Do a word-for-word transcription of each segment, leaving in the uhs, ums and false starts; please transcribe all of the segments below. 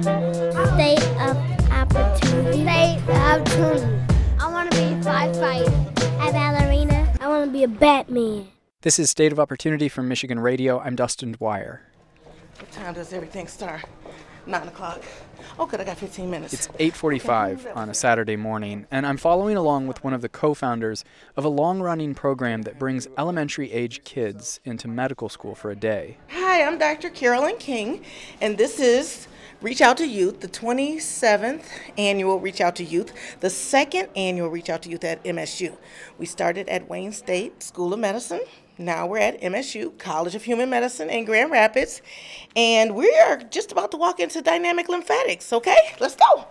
State of opportunity. State of opportunity. I want to be a firefighter, a ballerina. I want to be a Batman. This is State of Opportunity from Michigan Radio. I'm Dustin Dwyer. What time does everything start? Nine o'clock. Oh, good, I got fifteen minutes. It's eight forty-five on a Saturday morning, and I'm following along with one of the co-founders of a long-running program that brings elementary-age kids into medical school for a day. Hi, I'm Doctor Carolyn King, and this is Reach Out to Youth, the twenty-seventh annual Reach Out to Youth, the second annual Reach Out to Youth at M S U. We started at Wayne State School of Medicine. Now we're at M S U, College of Human Medicine in Grand Rapids, and we are just about to walk into dynamic lymphatics, okay? Let's go.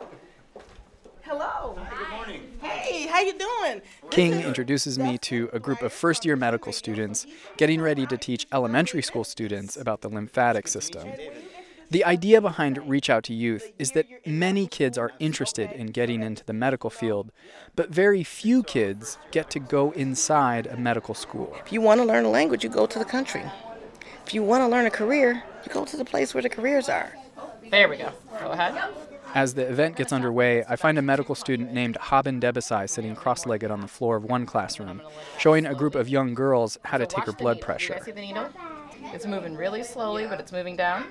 Hello. Hi, good morning. Hey, how you doing? King introduces me to a group of first-year medical students getting ready to teach elementary school students about the lymphatic system. The idea behind Reach Out to Youth is that many kids are interested in getting into the medical field, but very few kids get to go inside a medical school. If you want to learn a language, you go to the country. If you want to learn a career, you go to the place where the careers are. There we go. Go ahead. As the event gets underway, I find a medical student named Haben Debesai sitting cross-legged on the floor of one classroom, showing a group of young girls how to take her blood pressure. You guys see the needle? It's moving really slowly, but it's moving down.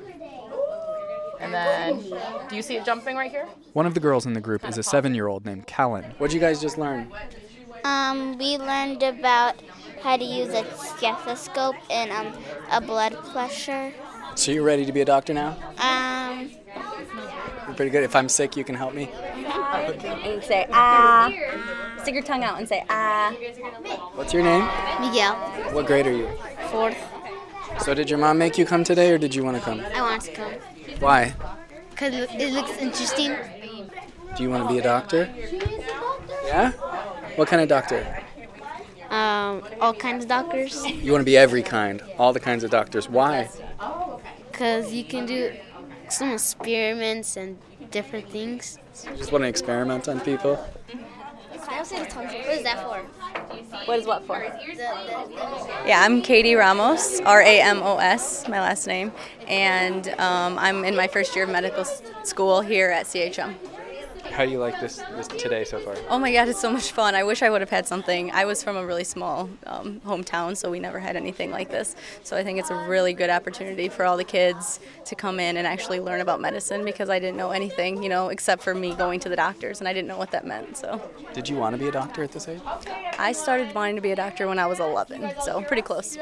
And then, do you see it jumping right here? One of the girls in the group is a seven-year-old named Callan. What'd you guys just learn? Um, we learned about how to use a stethoscope and um, a blood pressure. So you're ready to be a doctor now? Um, You're pretty good. If I'm sick, you can help me? And say, ah. Stick your tongue out and say, ah. What's your name? Miguel. What grade are you? Fourth. So did your mom make you come today, or did you want to come? I want to come. Why? Because it looks interesting. Do you want to be a doctor? Yeah? What kind of doctor? Um, all kinds of doctors. You want to be every kind, all the kinds of doctors. Why? Because you can do some experiments and different things. You just want to experiment on people? What is that for? What is what for? Yeah, I'm Katie Ramos, R A M O S, my last name, and um, I'm in my first year of medical s- school here at C H M. How do you like this, this today so far? Oh my God, it's so much fun. I wish I would have had something. I was from a really small um, hometown, so we never had anything like this. So I think it's a really good opportunity for all the kids to come in and actually learn about medicine, because I didn't know anything, you know, except for me going to the doctors, and I didn't know what that meant. So Did you want to be a doctor at this age? I started wanting to be a doctor when I was eleven, so pretty close.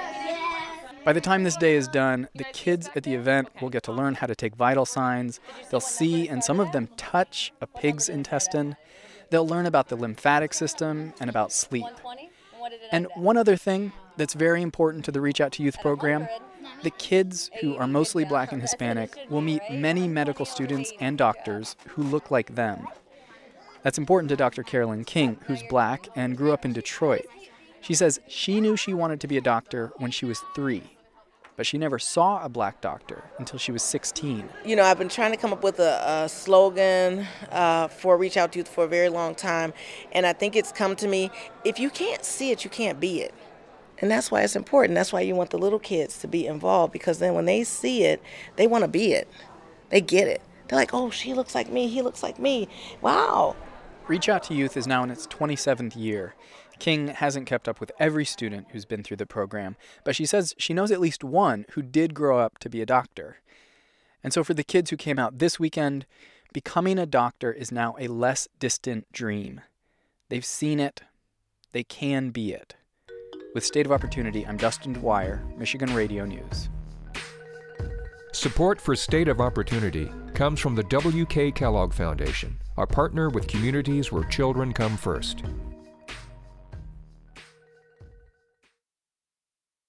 By the time this day is done, the kids at the event will get to learn how to take vital signs. They'll see, and some of them touch, a pig's intestine. They'll learn about the lymphatic system and about sleep. And one other thing that's very important to the Reach Out to Youth program, the kids, who are mostly Black and Hispanic, will meet many medical students and doctors who look like them. That's important to Doctor Carolyn King, who's Black and grew up in Detroit. She says she knew she wanted to be a doctor when she was three, but she never saw a Black doctor until she was sixteen. You know, I've been trying to come up with a, a slogan uh, for Reach Out to Youth for a very long time, and I think it's come to me, if you can't see it, you can't be it. And that's why it's important. That's why you want the little kids to be involved, because then when they see it, they want to be it. They get it. They're like, oh, she looks like me, he looks like me. Wow. Reach Out to Youth is now in its twenty-seventh year. King hasn't kept up with every student who's been through the program, but she says she knows at least one who did grow up to be a doctor. And so for the kids who came out this weekend, becoming a doctor is now a less distant dream. They've seen it. They can be it. With State of Opportunity, I'm Dustin Dwyer, Michigan Radio News. Support for State of Opportunity comes from the W K Kellogg Foundation, a partner with communities where children come first.